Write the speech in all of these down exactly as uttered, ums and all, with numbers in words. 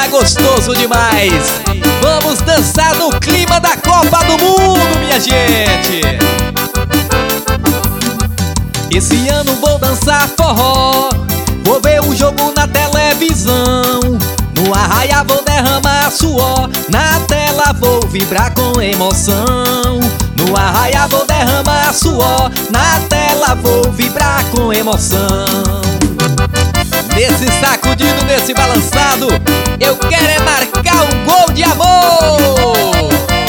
tá gostoso demais. Vamos dançar no clima da Copa do Mundo, minha gente. Esse ano vou dançar forró, vou ver o jogo na televisão. No arraial vou derramar suor, na tela vou vibrar com emoção. No arraial vou derramar suor, na tela vou vibrar com emoção. Nesse sacudido, nesse balançado, eu quero é marcar um gol de amor.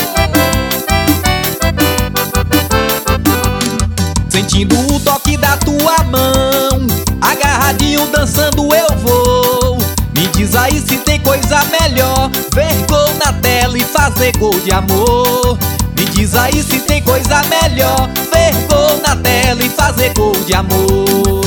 Sentindo o toque da tua mão, agarradinho dançando eu vou. Me diz aí se tem coisa melhor, ver gol na tela e fazer gol de amor. Me diz aí se tem coisa melhor, ver gol na tela e fazer gol de amor.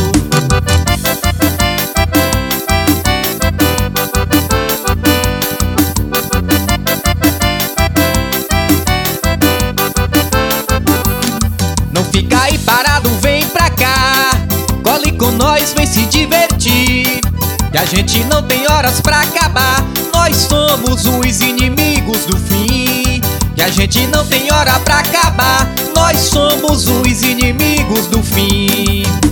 Não fica aí parado, vem pra cá, cole com nós, vem se divertir. Que a gente não tem horas pra acabar, nós somos os inimigos do fim. Que a gente não tem hora pra acabar, nós somos os inimigos do fim.